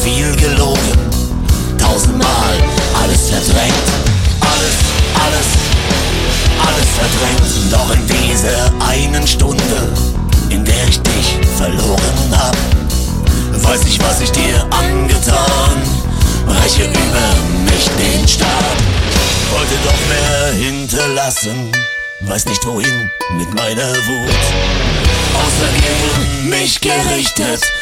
viel gelogen, tausendmal alles verdrängt. Alles verdrängt. Doch in dieser einen Stunde, in der ich dich verloren hab, weiß ich, was ich dir angetan, breche über mich den Stab. Wollte doch mehr hinterlassen, weiß nicht wohin mit meiner Wut. Außer gegen mich gerichtet,